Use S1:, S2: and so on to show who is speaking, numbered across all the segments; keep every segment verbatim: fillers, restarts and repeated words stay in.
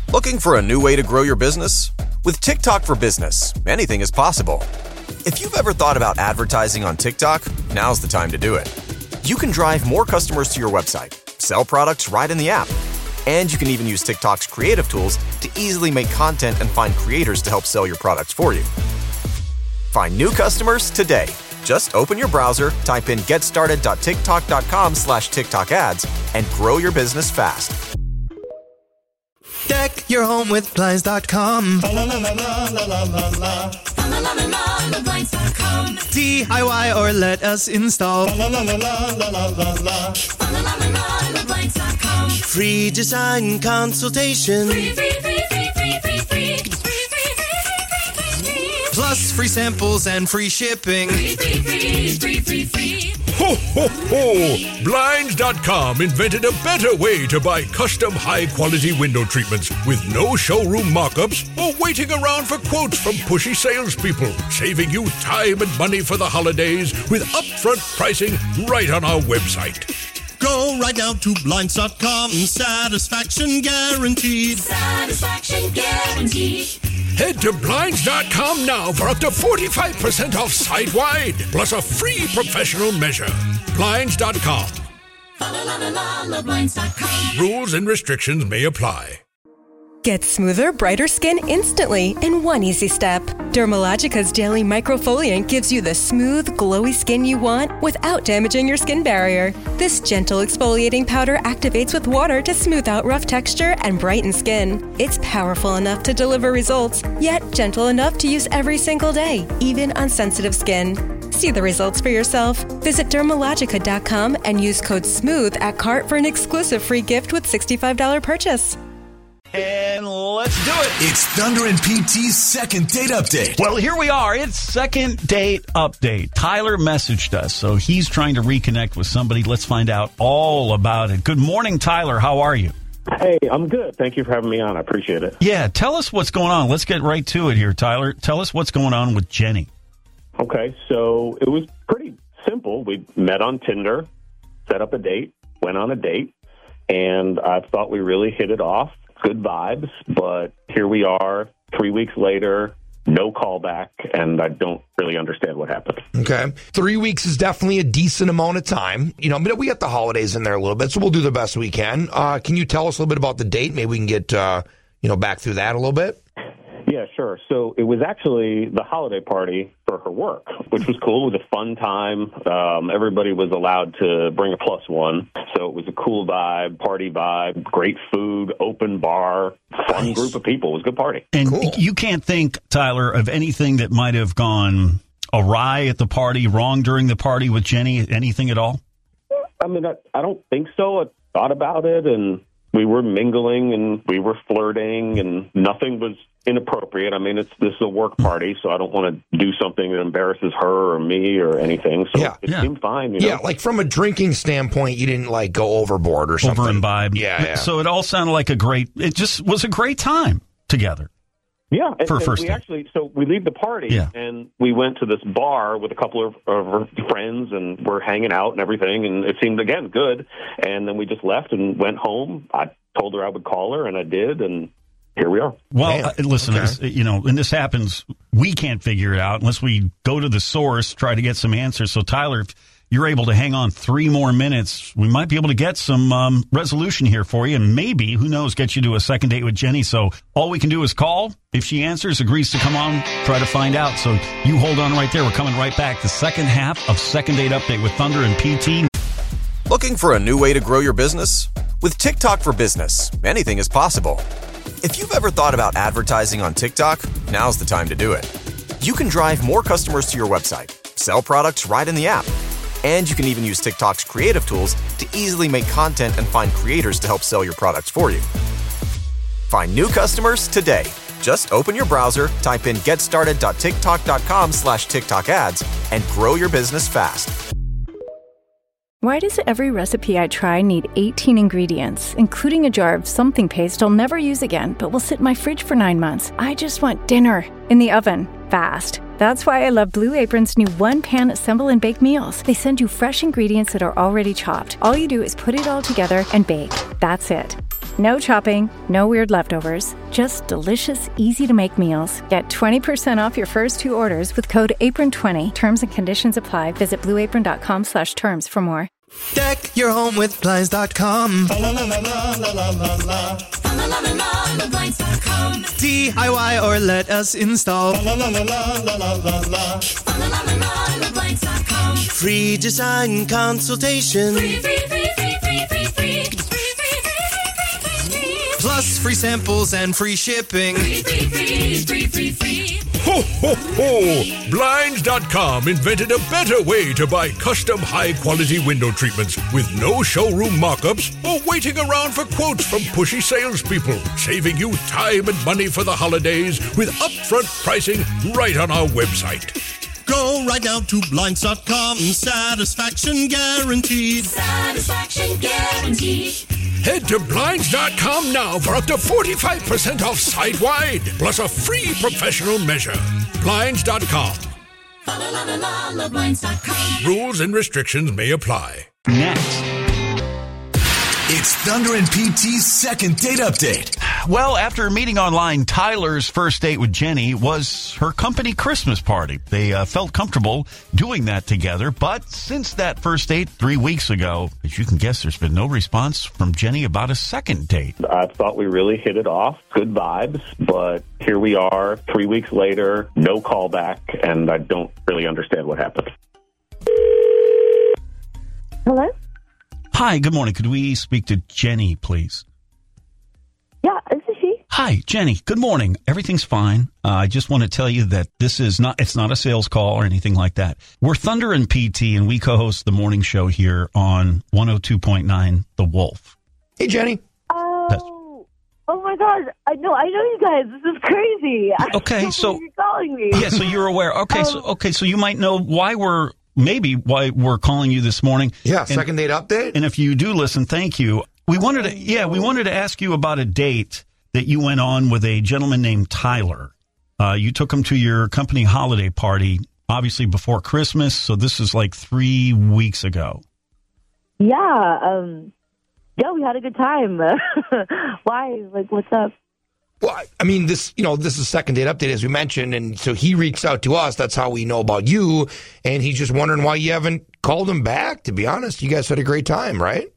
S1: Looking for a new way to grow your business? With TikTok for Business, anything is possible. If you've ever thought about advertising on TikTok, now's the time to do it. You can drive more customers to your website, sell products right in the app, and you can even use TikTok's creative tools to easily make content and find creators to help sell your products for you. Find new customers today. Just open your browser, type in getstarted.tiktok.com slash TikTok ads, and grow your business fast.
S2: Deck your home with Blinds dot com. D I Y or let us install. Free design consultation. Free, free, free, free, free, free, free. Plus free samples and free shipping. Free, free, free, free, free, free.
S3: Ho, ho, ho! Blinds dot com invented a better way to buy custom high-quality window treatments with no showroom mock-ups or waiting around for quotes from pushy salespeople, saving you time and money for the holidays with upfront pricing right on our website.
S2: Go right now to Blinds dot com. Satisfaction guaranteed.
S4: Satisfaction guaranteed.
S3: Head to Blinds dot com now for up to forty-five percent off site-wide, plus a free professional measure. Blinds dot com.
S4: Blinds dot com.
S3: Rules and restrictions may apply.
S5: Get smoother, brighter skin instantly in one easy step. Dermalogica's Daily Microfoliant gives you the smooth, glowy skin you want without damaging your skin barrier. This gentle exfoliating powder activates with water to smooth out rough texture and brighten skin. It's powerful enough to deliver results, yet gentle enough to use every single day, even on sensitive skin. See the results for yourself. Visit Dermalogica dot com and use code SMOOTH at cart for an exclusive free gift with sixty-five dollars purchase.
S6: And let's do it.
S7: It's Thunder and P T's second date update.
S6: Well, here we are. It's second date update. Tyler messaged us, so he's trying to reconnect with somebody. Let's find out all about it. Good morning, Tyler. How are you?
S8: Hey, I'm good. Thank you for having me on. I appreciate it.
S6: Yeah, tell us what's going on. Let's get right to it here, Tyler. Tell us what's going on with Jenny.
S8: Okay, so it was pretty simple. We met on Tinder, set up a date, went on a date, and I thought we really hit it off. Good vibes, but here we are three weeks later, no callback, and I don't really understand what happened.
S9: Okay. Three weeks is definitely a decent amount of time. You know, but we got the holidays in there a little bit, so we'll do the best we can. Uh, can you tell us a little bit about the date? Maybe we can get, uh, you know, back through that a little bit.
S8: Yeah, sure. So it was actually the holiday party for her work, which was cool. It was a fun time. Um, everybody was allowed to bring a plus one. So it was a cool vibe, party vibe, great food, open bar, fun nice. Group of people. It was a good party.
S6: And
S9: cool.
S6: You can't think, Tyler, of anything that might have gone awry at the party, wrong during the party with Jenny, anything at all?
S8: I mean, I, I don't think so. I thought about it, and we were mingling, and we were flirting, and nothing was inappropriate. I mean, it's this is a work party, so I don't want to do something that embarrasses her or me or anything. So
S9: yeah,
S8: it
S6: yeah.
S8: seemed fine. You know?
S9: Yeah, like from a drinking standpoint, you didn't like go overboard or something.
S6: Over imbibe.
S9: Yeah, yeah.
S6: So it all sounded like a great, it just was a great time together.
S8: Yeah, and,
S6: for a
S8: and
S6: first
S8: we
S6: date.
S8: actually, so we leave the party,
S6: Yeah.
S8: and we went to this bar with a couple of, of our friends, and we're hanging out and everything, and it seemed, again, good. And then we just left and went home. I told her I would call her, and I did, and here we are.
S6: Well, uh, listen,
S9: Okay.
S6: this, you know, and this happens, we can't figure it out unless we go to the source, try to get some answers. So, Tyler, if you're able to hang on three more minutes, we might be able to get some um, resolution here for you, and maybe, who knows, get you to a second date with Jenny. So all we can do is call. If she answers, agrees to come on, try to find out. So you hold on right there. We're coming right back. The second half of Second Date Update with Thunder and P T.
S1: Looking for a new way to grow your business? With TikTok for Business, anything is possible. If you've ever thought about advertising on TikTok, now's the time to do it. You can drive more customers to your website, sell products right in the app, and you can even use TikTok's creative tools to easily make content and find creators to help sell your products for you. Find new customers today. Just open your browser, type in getstarted.tiktok.com slash TikTok ads, and grow your business fast.
S10: Why does every recipe I try need eighteen ingredients, including a jar of something paste I'll never use again, but will sit in my fridge for nine months? I just want dinner in the oven, fast. That's why I love Blue Apron's new one-pan assemble and bake meals. They send you fresh ingredients that are already chopped. All you do is put it all together and bake. That's it. No chopping, no weird leftovers, just delicious, easy-to-make meals. Get twenty percent off your first two orders with code apron twenty. Terms and conditions apply. Visit blue apron dot com slash terms for more.
S2: Deck your home with Blinds dot com. La la la la la la la la la.
S4: La la la la la Blinds dot com.
S2: D I Y or let us install. La la la la la la la la.
S4: La la la la la Blinds dot com.
S2: Free design consultation.
S4: Free, free, free, free, free, free, free.
S2: Plus free samples and free shipping.
S4: Free, free, free, free, free, free.
S3: Ho, ho, ho! Blinds dot com invented a better way to buy custom high-quality window treatments with no showroom mock-ups or waiting around for quotes from pushy salespeople, saving you time and money for the holidays with upfront pricing right on our website.
S2: Go right now to Blinds dot com. Satisfaction guaranteed.
S4: Satisfaction guaranteed.
S3: Head to Blinds dot com now for up to forty-five percent off site-wide, plus a free professional measure. Blinds dot com.
S4: La la la la la Blinds dot com.
S3: Rules and restrictions may apply.
S6: Next.
S7: It's Thunder and P T's second date update.
S6: Well, after meeting online, Tyler's first date with Jenny was her company Christmas party. They uh, felt comfortable doing that together, but since that first date three weeks ago, as you can guess, there's been no response from Jenny about a second date.
S8: I thought we really hit it off, good vibes, but here we are three weeks later, no callback, and I don't really understand what happened.
S11: Hello?
S6: Hi, good morning. Could we speak to Jenny, please?
S11: Yeah, this is she.
S6: Hi, Jenny. Good morning. Everything's fine. Uh, I just want to tell you that this is not, it's not a sales call or anything like that. We're Thunder and P T, and we co-host the morning show here on one oh two point nine The Wolf.
S9: Hey, Jenny.
S11: Oh,
S6: That's-
S11: oh my God. I know, I know you guys. This is crazy.
S6: Okay, so
S11: you're calling me.
S6: Yeah, so you're aware. Okay,
S11: um,
S6: so okay, so you might know why we're maybe why we're calling you this morning.
S9: Yeah,
S6: and,
S9: second date update.
S6: And if you do listen, thank you. We wanted to, yeah, we wanted to ask you about a date that you went on with a gentleman named Tyler. Uh, you took him to your company holiday party, obviously before Christmas. So this is like three weeks ago.
S11: Yeah, um, yeah, we had a good time. Why? Like, what's up?
S9: Well, I mean, this, you know, this is second date update, as we mentioned, and so he reached out to us. That's how we know about you, and he's just wondering why you haven't called him back. To be honest, you guys had a great time, right?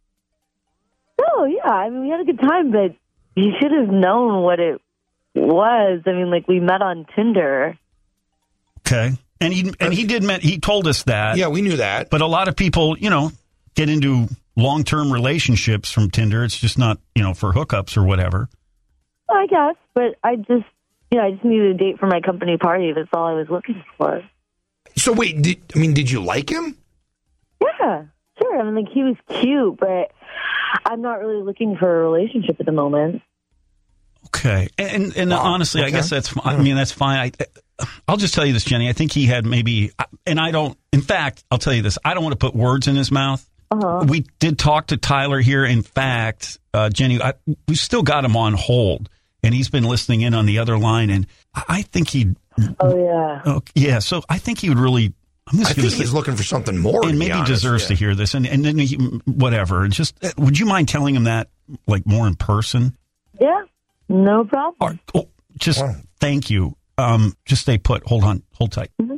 S11: Oh, yeah, I mean, we had a good time, but you should have known what it was. I mean, like, we met on Tinder.
S6: Okay. And he and he did met, he told us that.
S9: Yeah, we knew that.
S6: But a lot of people, you know, get into long-term relationships from Tinder. It's just not, you know, for hookups or whatever.
S11: Well, I guess, but I just, you know, I just needed a date for my company party. That's all I was looking for.
S9: So wait, did, I mean, did you like him?
S11: Yeah, sure. I mean, like, he was cute, but I'm not really looking for a relationship at the moment.
S6: Okay. And and wow. honestly, okay. I guess that's, I mean, that's fine. I, I'll just tell you this, Jenny. I think he had maybe, and I don't, in fact, I'll tell you this. I don't want to put words in his mouth. Uh-huh. We did talk to Tyler here. In fact, uh, Jenny, I, we've still got him on hold, and he's been listening in on the other line, and I think he'd...
S11: Oh, yeah.
S6: Oh, yeah, so I think he would really... I'm just
S9: I think he's say, looking for something more,
S6: and maybe
S9: honest,
S6: deserves
S9: yeah.
S6: to hear this, and, and then he, whatever. And just, would you mind telling him that, like, more in person?
S11: Yeah, no problem.
S6: Or, oh, just oh. thank you. Um, just stay put. Hold on. Hold tight. Mm-hmm.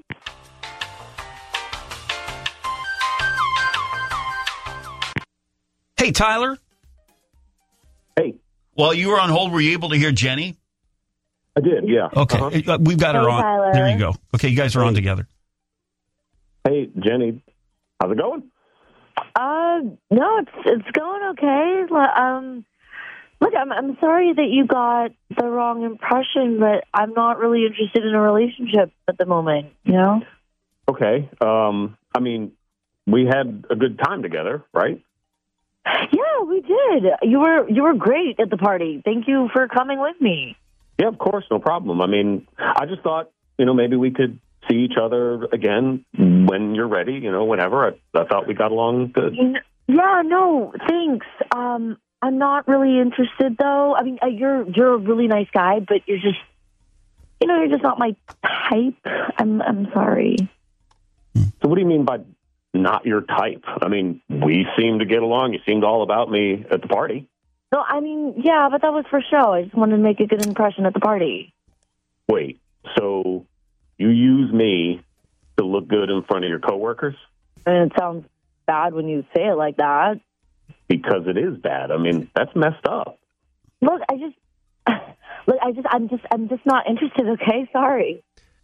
S6: Hey, Tyler.
S8: Hey.
S6: While you were on hold, were you able to hear Jenny?
S8: I did, yeah.
S6: Okay.
S8: Uh-huh.
S6: We've got
S11: hey,
S6: her on.
S11: Tyler.
S6: There you go. Okay, you guys are hey. on together.
S8: Hey, Jenny. How's it going?
S11: Uh, no, it's it's going okay. Um, look, I'm I'm sorry that you got the wrong impression, but I'm not really interested in a relationship at the moment, you know?
S8: Okay. Um, I mean, we had a good time together, right?
S11: Yeah, we did. You were you were great at the party. Thank you for coming with me.
S8: Yeah, of course, no problem. I mean, I just thought, you know, maybe we could see each other again when you're ready, you know, whenever. I, I thought we got along good.
S11: Yeah, no, thanks. Um, I'm not really interested, though. I mean, you're you're a really nice guy, but you're just, you know, you're just not my type. I'm I'm sorry.
S8: So what do you mean by not your type? I mean, we seemed to get along. You seemed all about me at the party.
S11: No, I mean, yeah, but that was for show. I just wanted to make a good impression at the party.
S8: Wait, so you use me to look good in front of your coworkers?
S11: And it sounds bad when you say it like that.
S8: Because it is bad. I mean, that's messed up.
S11: Look, I just, look, I just, I'm just, I'm just not interested. Okay, sorry.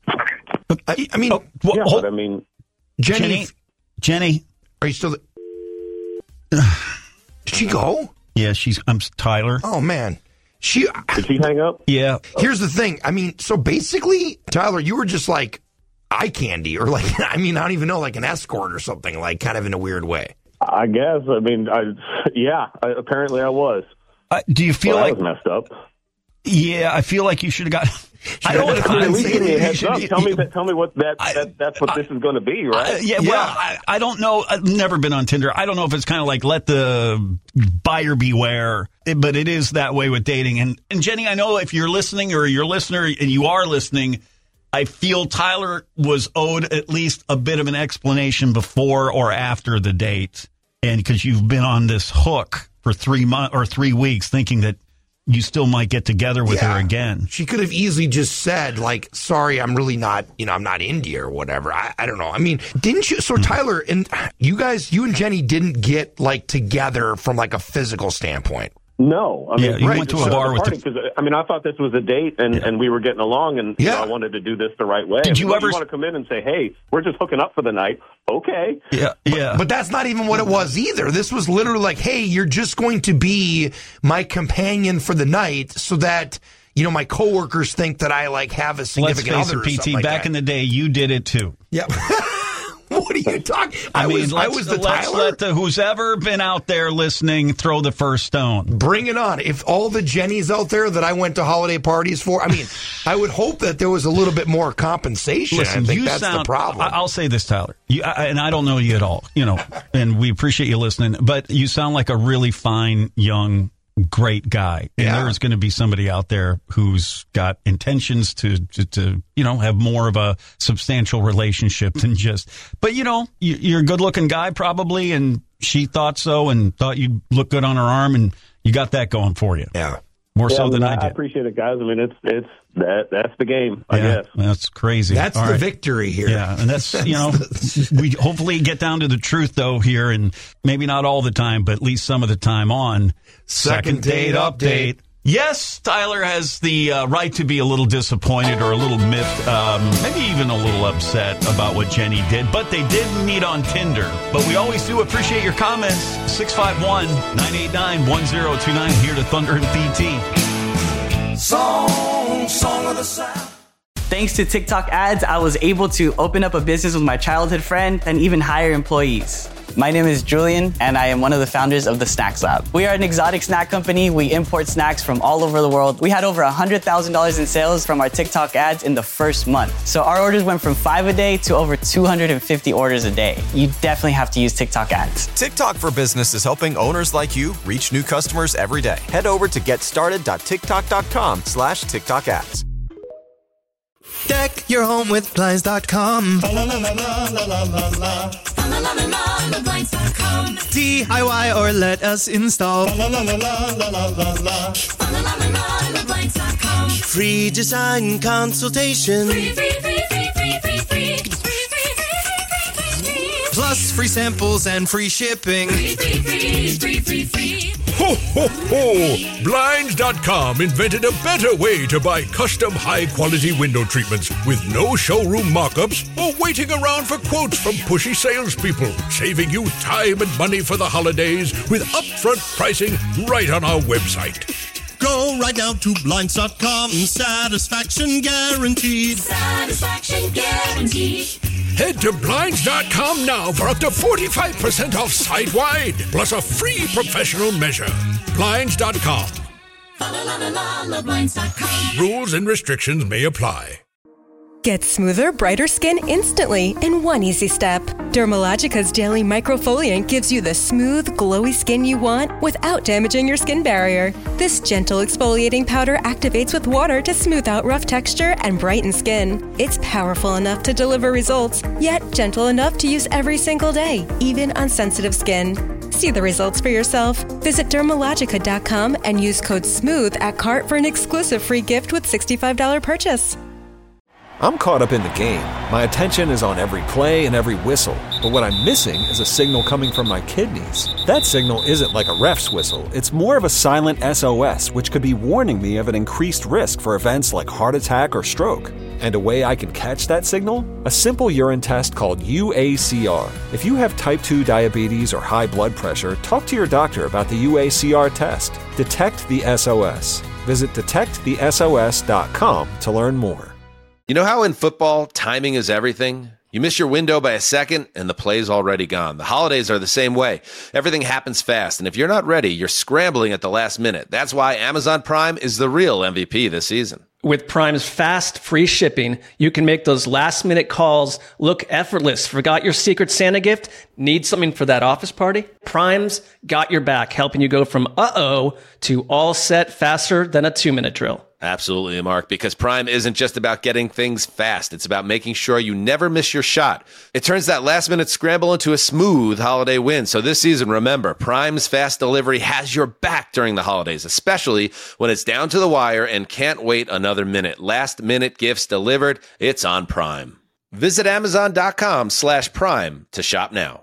S9: I, I mean,
S6: Oh, wha-
S8: Yeah,
S6: hold-
S8: but I mean,
S9: Jenny,
S6: Jenny, Jenny.
S9: are you still? Did she go?
S6: Yeah, she's. I'm Tyler.
S9: Oh man, she.
S8: did she hang up?
S6: Yeah.
S9: Here's the thing. I mean, so basically, Tyler, you were just like eye candy, or like, I mean, I don't even know, like an escort or something, like kind of in a weird way.
S8: I guess. I mean, I, yeah, I, apparently I was.
S6: Uh, do you feel
S8: Well,
S6: like?
S8: that was messed up.
S6: Yeah, I feel like you should have got. I don't.
S9: At
S8: I mean, at
S6: I,
S8: least give me a
S6: you
S8: heads
S6: should-
S8: up. Tell me that. Tell me what that,
S6: I-
S8: that that's what this is going to be,
S6: Uh,
S8: right?
S6: yeah,
S9: Yeah.
S6: well, I, I don't know. I've never been on Tinder. I don't know if it's kind of like let the buyer beware, but it is that way with dating. And, and Jenny, I know if you're listening or you're a listener and you are listening, I feel Tyler was owed at least a bit of an explanation before or after the date. And because you've been on this hook for three months or three weeks thinking that you still might get together with
S9: Yeah.
S6: her again.
S9: She could have easily just said, like, sorry, I'm really not, you know, I'm not into you or whatever. I, I don't know. I mean, didn't you? So, Tyler, and you guys, you and Jenny didn't get, like, together from, like, a physical standpoint.
S8: No, I mean,
S6: Yeah, you
S8: right,
S6: went to
S8: just
S6: a
S8: showed
S6: bar
S8: the
S6: with
S8: party
S6: the-
S8: 'cause, I mean, I thought this was a date, and, and we were getting along, and you
S9: Yeah.
S8: know, I wanted to do this the right way.
S6: Did
S8: And
S6: you
S8: when
S6: ever-
S8: want to come in and say, "Hey, we're just hooking up for the night"? Okay,
S6: Yeah, yeah.
S9: But that's not even what it was either. This was literally like, hey, you're just going to be my companion for the night so that, you know, my coworkers think that I, like, have a
S6: Let's
S9: significant
S6: face
S9: other
S6: it,
S9: or
S6: P T,
S9: something like
S6: back
S9: that.
S6: in the day, you did it too.
S9: Yeah. What are you talking?
S6: I,
S9: I,
S6: mean,
S9: was, I
S6: let's,
S9: was the
S6: let's
S9: Tyler.
S6: let the who's ever been out there listening throw the first stone.
S9: Bring it on. If all the Jennies out there that I went to holiday parties for, I mean, I would hope that there was a little bit more compensation.
S6: Listen,
S9: I think
S6: you
S9: that's
S6: sound,
S9: the problem.
S6: I- I'll say this, Tyler, you, I, and I don't know you at all, you know, and we appreciate you listening, but you sound like a really fine, young, great guy. And
S9: Yeah.
S6: there's going to be somebody out there who's got intentions to, to, to, you know, have more of a substantial relationship than just, but you know, you, you're a good looking guy probably. And she thought so and thought you'd look good on her arm and you got that going for you.
S9: yeah.
S6: More
S8: yeah,
S6: so than
S8: I,
S6: I
S8: I
S6: did.
S8: appreciate it, guys. I mean, it's it's that that's the game, I
S6: Yeah,
S8: guess.
S6: that's crazy.
S9: That's
S6: All
S9: the
S6: right.
S9: victory here.
S6: Yeah, and that's, you know, we hopefully get down to the truth, though, here, and maybe not all the time, but at least some of the time on
S9: Second Date Update.
S6: Yes, Tyler has the uh, right to be a little disappointed or a little miffed, um, maybe even a little upset about what Jenny did, but they did meet on Tinder. But we always do appreciate your comments. six five one, nine eight nine, one zero two nine here to Thunder and P T.
S7: Song, song of the South.
S12: Thanks to TikTok ads, I was able to open up a business with my childhood friend and even hire employees. My name is Julian, and I am one of the founders of the Snacks Lab. We are an exotic snack company. We import snacks from all over the world. We had over one hundred thousand dollars in sales from our TikTok ads in the first month. So our orders went from five a day to over two hundred fifty orders a day. You definitely have to use TikTok ads.
S1: TikTok for Business is helping owners like you reach new customers every day. Head over to getstarted.tiktok.com slash TikTok ads.
S2: Deck your home with Blinds dot com.
S4: La la la la la la la la. La la la la la Blinds dot com.
S2: D I Y or let us install.
S4: La la la la la la la la. La la la la la Blinds dot com.
S2: Free design consultation.
S4: Free free free free free free free. Free free free free free free.
S2: Plus free samples and free shipping.
S4: Free free free free free free.
S3: Ho, ho, ho! Blinds dot com invented a better way to buy custom high-quality window treatments with no showroom mock-ups or waiting around for quotes from pushy salespeople, saving you time and money for the holidays with upfront pricing right on our website.
S2: Go right now to Blinds dot com. Satisfaction guaranteed.
S4: Satisfaction guaranteed.
S3: Head to Blinds dot com now for up to forty-five percent off site-wide, plus a free professional measure. Blinds dot com.
S4: La la la la la Blinds dot com.
S3: Rules and restrictions may apply.
S5: Get smoother, brighter skin instantly in one easy step. Dermalogica's Daily Microfoliant gives you the smooth, glowy skin you want without damaging your skin barrier. This gentle exfoliating powder activates with water to smooth out rough texture and brighten skin. It's powerful enough to deliver results, yet gentle enough to use every single day, even on sensitive skin. See the results for yourself. Visit Dermalogica dot com and use code SMOOTH at cart for an exclusive free gift with sixty-five dollars purchase.
S13: I'm caught up in the game. My attention is on every play and every whistle. But what I'm missing is a signal coming from my kidneys. That signal isn't like a ref's whistle. It's more of a silent S O S, which could be warning me of an increased risk for events like heart attack or stroke. And a way I can catch that signal? A simple urine test called U A C R. If you have type two diabetes or high blood pressure, talk to your doctor about the U A C R test. Detect the S O S. Visit detect the S O S dot com to learn more.
S14: You know how in football, timing is everything? You miss your window by a second, and the play's already gone. The holidays are the same way. Everything happens fast, and if you're not ready, you're scrambling at the last minute. That's why Amazon Prime is the real M V P this season.
S15: With Prime's fast, free shipping, you can make those last-minute calls look effortless. Forgot your Secret Santa gift? Need something for that office party? Prime's got your back, helping you go from uh-oh to all set faster than a two-minute drill.
S14: Absolutely, Mark, because Prime isn't just about getting things fast. It's about making sure you never miss your shot. It turns that last-minute scramble into a smooth holiday win. So this season, remember, Prime's fast delivery has your back during the holidays, especially when it's down to the wire and can't wait another minute. Last-minute gifts delivered. It's on Prime. Visit Amazon dot com slash Prime to shop now.